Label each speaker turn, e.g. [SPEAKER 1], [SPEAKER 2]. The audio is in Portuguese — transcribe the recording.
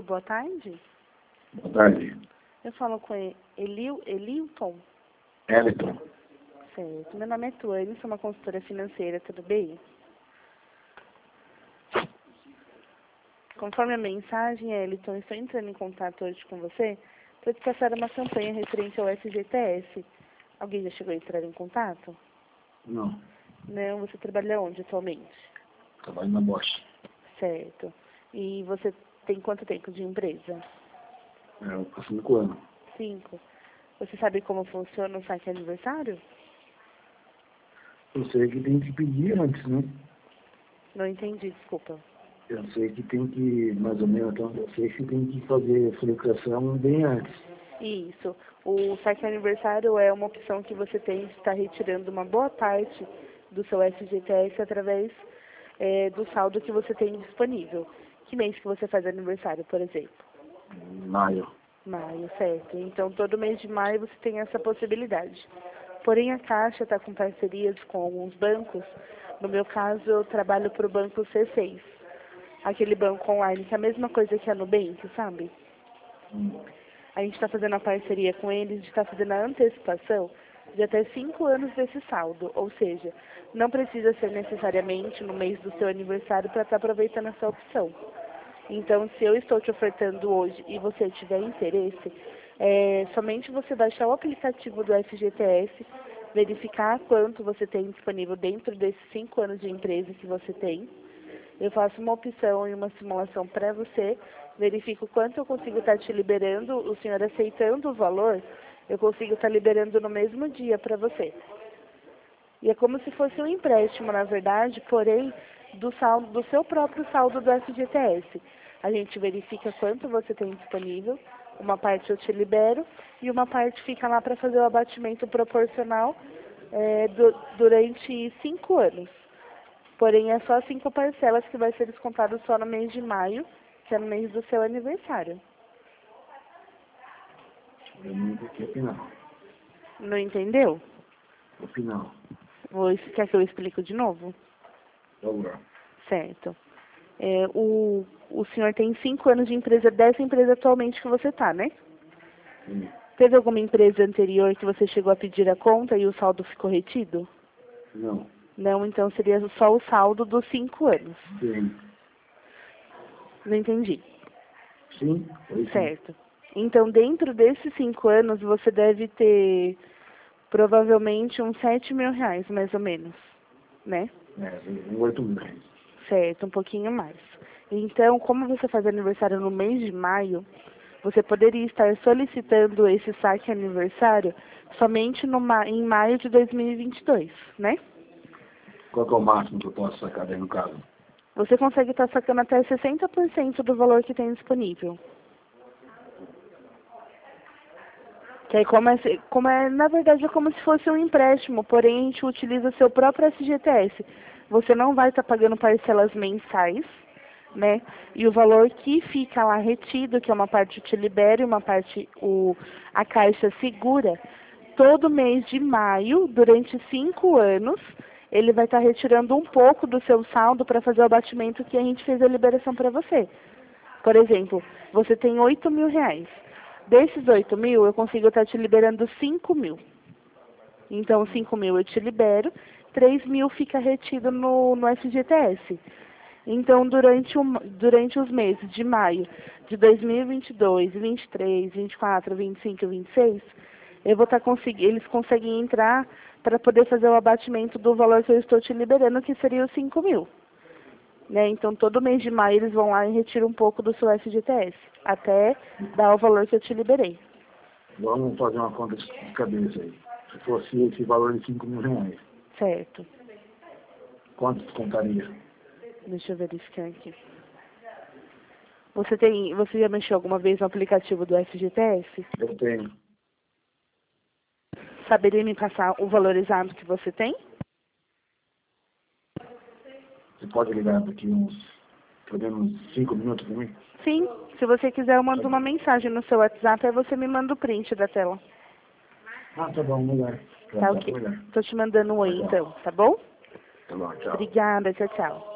[SPEAKER 1] Alô, boa tarde.
[SPEAKER 2] Boa tarde.
[SPEAKER 1] Eu falo com Elilton.
[SPEAKER 2] Eliton.
[SPEAKER 1] Certo. Meu nome é Tuane, sou uma consultora financeira, tudo bem? Conforme a mensagem, Eliton, estou entrando em contato hoje com você para te passar uma campanha referente ao FGTS. Alguém já chegou a entrar em contato?
[SPEAKER 2] Não.
[SPEAKER 1] Não, você trabalha onde atualmente?
[SPEAKER 2] Trabalho na Bosch.
[SPEAKER 1] Certo. E você tem quanto tempo de empresa?
[SPEAKER 2] Eu faço 5 anos.
[SPEAKER 1] 5. Você sabe como funciona o saque aniversário?
[SPEAKER 2] Eu sei que tem que pedir antes, né?
[SPEAKER 1] Não entendi, desculpa.
[SPEAKER 2] Eu sei que tem que, mais ou menos, então, eu sei que tem que fazer a solicitação bem antes.
[SPEAKER 1] Isso. O saque aniversário é uma opção que você tem de estar retirando uma boa parte do seu FGTS através do saldo que você tem disponível. Que mês que você faz aniversário, por exemplo?
[SPEAKER 2] Maio.
[SPEAKER 1] Maio, certo. Então, todo mês de maio você tem essa possibilidade. Porém, a Caixa está com parcerias com alguns bancos. No meu caso, eu trabalho para o banco C6. Aquele banco online, que é a mesma coisa que a Nubank, sabe? A gente está fazendo a parceria com eles de estar fazendo a antecipação de até 5 anos desse saldo. Ou seja, não precisa ser necessariamente no mês do seu aniversário para estar aproveitando essa opção. Então, se eu estou te ofertando hoje e você tiver interesse, somente você baixar o aplicativo do FGTS, verificar quanto você tem disponível dentro desses 5 anos de empresa que você tem. Eu faço uma opção e uma simulação para você, verifico quanto eu consigo estar te liberando, o senhor aceitando o valor, eu consigo estar liberando no mesmo dia para você. E é como se fosse um empréstimo, na verdade, porém, do seu próprio saldo do FGTS. A gente verifica quanto você tem disponível, uma parte eu te libero e uma parte fica lá para fazer o abatimento proporcional durante 5 anos. Porém, é só 5 parcelas que vai ser descontado só no mês de maio, que é no mês do seu aniversário.
[SPEAKER 2] Eu não entendi o final.
[SPEAKER 1] Não entendeu?
[SPEAKER 2] O final.
[SPEAKER 1] Quer que eu explique de novo?
[SPEAKER 2] Por favor.
[SPEAKER 1] Certo. O senhor tem 5 anos de empresa dessa empresa atualmente que você está, né?
[SPEAKER 2] Sim.
[SPEAKER 1] Teve alguma empresa anterior que você chegou a pedir a conta e o saldo ficou retido?
[SPEAKER 2] Não.
[SPEAKER 1] Não, então seria só o saldo dos 5 anos.
[SPEAKER 2] Sim.
[SPEAKER 1] Não entendi.
[SPEAKER 2] Sim? Foi sim.
[SPEAKER 1] Certo. Então, dentro desses 5 anos, você deve ter provavelmente uns 7 mil reais, mais ou menos, né?
[SPEAKER 2] 8 meses.
[SPEAKER 1] Certo, um pouquinho mais. Então, como você faz aniversário no mês de maio, você poderia estar solicitando esse saque aniversário somente em maio de 2022, né?
[SPEAKER 2] Qual que é o máximo que eu posso sacar daí no caso?
[SPEAKER 1] Você consegue estar sacando até 60% do valor que tem disponível. Que aí na verdade, é como se fosse um empréstimo, porém a gente utiliza seu próprio FGTS. Você não vai estar pagando parcelas mensais, né? E o valor que fica lá retido, que é uma parte eu te libero e uma parte a Caixa segura, todo mês de maio, durante 5 anos, ele vai estar retirando um pouco do seu saldo para fazer o abatimento que a gente fez a liberação para você. Por exemplo, você tem 8 mil reais. Desses 8 mil, eu consigo estar te liberando 5 mil. Então, 5 mil eu te libero, 3 mil fica retido no FGTS. Então, durante os meses de maio de 2022, 23, 24, 25 e 26, eu vou estar eles conseguem entrar para poder fazer o abatimento do valor que eu estou te liberando, que seria os 5 mil. Né? Então, todo mês de maio eles vão lá e retiram um pouco do seu FGTS, até dar o valor que eu te liberei.
[SPEAKER 2] Vamos fazer uma conta de cabeça aí. Se fosse esse valor de 5 mil reais,
[SPEAKER 1] Certo.
[SPEAKER 2] quanto descontaria?
[SPEAKER 1] Deixa eu verificar aqui. Você já mexeu alguma vez no aplicativo do FGTS?
[SPEAKER 2] Eu tenho.
[SPEAKER 1] Saberia me passar o valor exato que você tem?
[SPEAKER 2] Você pode ligar daqui pelo menos 5 minutos para mim?
[SPEAKER 1] Sim. Se você quiser, eu mando uma mensagem no seu WhatsApp, aí você me manda o print da tela.
[SPEAKER 2] Ah, tá bom, melhor.
[SPEAKER 1] Tá ok. Tô te mandando um oi, então, tá bom?
[SPEAKER 2] Tá bom, tchau.
[SPEAKER 1] Obrigada, tchau, tchau.